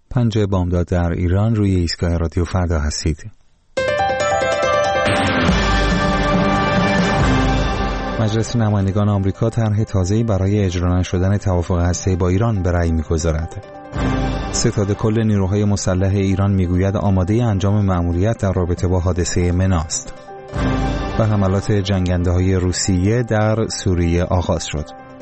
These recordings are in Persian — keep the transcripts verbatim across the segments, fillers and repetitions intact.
پنج بامداد در ایران، روی ایستگاه رادیو فردا هستید. مجلس نمایندگان آمریکا طرح تازه‌ای برای اجرا نشدن توافق هسته‌ای با ایران به رأی می‌گذارد. ستاد کل نیروهای مسلح ایران میگوید آماده انجام مأموریت در رابطه با حادثه منی است. و حملات جنگنده‌های روسیه در سوریه آغاز شد.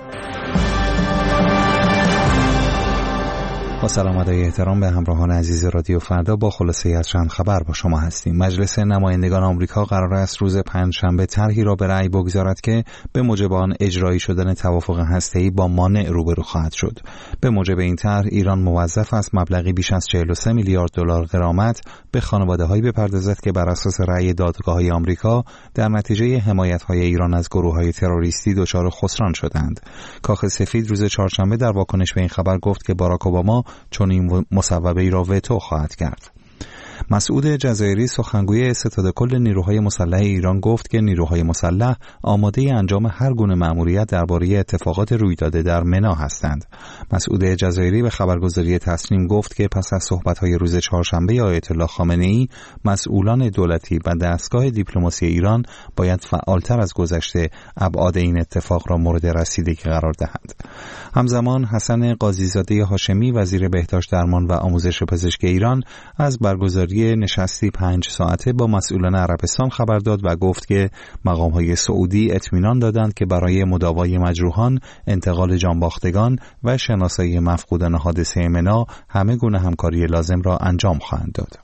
با سلام و احترام به همراهان عزیز رادیو فردا، با خلاصه از چند خبر با شما هستیم. مجلس نمایندگان آمریکا قرار است روز پنجشنبه طرحی را به رأی بگذارد که به موجب آن اجرایی شدن توافق هسته‌ای با مانع روبرو خواهد شد. به موجب این طرح ایران موظف است مبلغی بیش از چهل و سه میلیارد دلار غرامت به خانواده‌هایی بپردازد که بر اساس رأی دادگاه‌های آمریکا در نتیجه حمایت‌های ایران از گروه‌های تروریستی دچار خسران شدند. کاخ سفید روز چهارشنبه در واکنش به این خبر گفت که باراک اوباما چون این مصوبه‌ای را وتو خواهد کرد. مسعود جزایری سخنگوی ستاد کل نیروهای مسلح ایران گفت که نیروهای مسلح آماده انجام هر گونه مأموریت درباره اتفاقات روی داده در منی هستند. مسعود جزایری به خبرگزاری تسنیم گفت که پس از صحبت‌های روز چهارشنبه آیت الله خامنه‌ای، مسئولان دولتی و دستگاه دیپلماسی ایران باید فعالتر از گذشته ابعاد این اتفاق را مورد رسیدگی قرار دهند. همزمان حسن قاضیزاده هاشمی وزیر بهداشت درمان و آموزش پزشکی ایران از برگزاری نشستی پنج ساعته با مسئولان عربستان خبر داد و گفت که مقام‌های سعودی اطمینان دادند که برای مداوای مجروحان، انتقال جانباختگان و شناسایی مفقودان حادثه منی همه گونه همکاری لازم را انجام خواهند داد.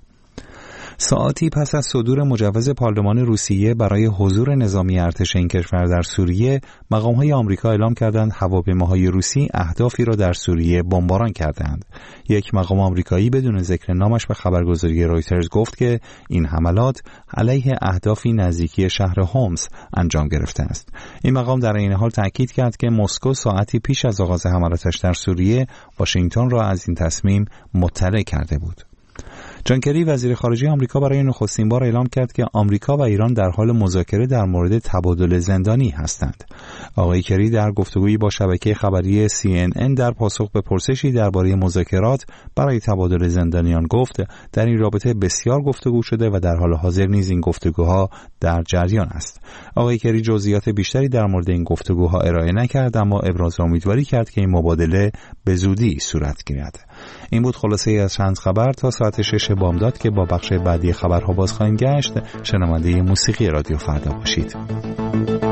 ساعتی پس از صدور مجوز پارلمان روسیه برای حضور نظامی ارتش این کشور در سوریه، مقام‌های آمریکا اعلام کردند هواپیماهای روسی اهدافی را در سوریه بمباران کردند. یک مقام آمریکایی بدون ذکر نامش به خبرگزاری رویترز گفت که این حملات علیه اهدافی نزدیکی شهر هومس انجام گرفته است. این مقام در این حال تاکید کرد که مسکو ساعتی پیش از آغاز حملاتش در سوریه، واشنگتن را از این تصمیم مطلع کرده بود. جان کری وزیر خارجه آمریکا برای نخستین بار اعلام کرد که آمریکا و ایران در حال مذاکره در مورد تبادل زندانی هستند. آقای کری در گفتگویی با شبکه خبری سی ان ان در پاسخ به پرسشی درباره مذاکرات برای تبادل زندانیان گفت در این رابطه بسیار گفتگو شده و در حال حاضر نیز این گفتگوها در جریان است. آقای کری جزئیات بیشتری در مورد این گفتگوها ارائه نکرد، اما ابراز امیدواری کرد که این مبادله به زودی صورت گیرد. این بود خلاصه از چند خبر تا ساعت شش بامداد که با بخش بعدی خبرها باز خواهیم گشت. شنونده موسیقی رادیو فردا باشید.